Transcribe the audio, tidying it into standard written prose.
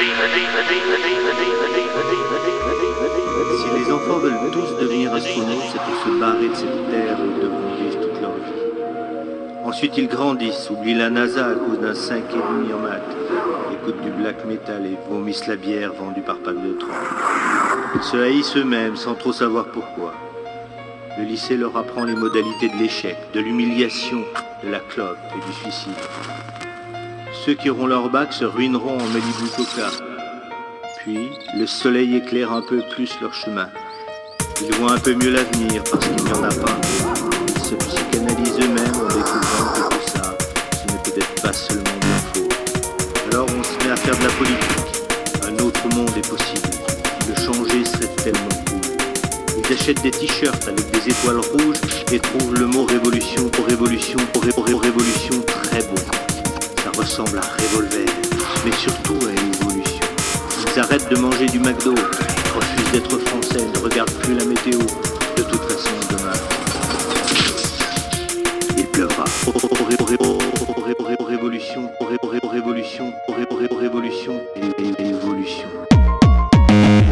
Si les enfants veulent tous devenir astronautes, c'est pour se barrer de cette terre où ils devront vivre toute leur vie. Ensuite, ils grandissent, oublient la NASA à cause d'un 5,5 en maths, écoutent du black metal et vomissent la bière vendue par Pack de Troyes. Ils se haïssent eux-mêmes sans trop savoir pourquoi. Le lycée leur apprend les modalités de l'échec, de l'humiliation, de la clope et du suicide. Ceux qui auront leur bac se ruineront en Malibu Coca. Puis, le soleil éclaire un peu plus leur chemin. Ils voient un peu mieux l'avenir parce qu'il n'y en a pas. Ils se psychanalysent eux-mêmes en découvrant que tout ça, ce n'est peut-être pas seulement de leur faute. Alors on se met à faire de la politique. Un autre monde est possible. Le changer serait tellement cool. Ils achètent des t-shirts avec des étoiles rouges et trouvent le mot révolution pour révolution très beau. Ça ressemble à revolver, mais surtout à évolution. Ils arrêtent de manger du McDo, refusent d'être français, ne regardent plus la météo. De toute façon, demain, il pleuvra. Révolution, révolution, révolution et évolution.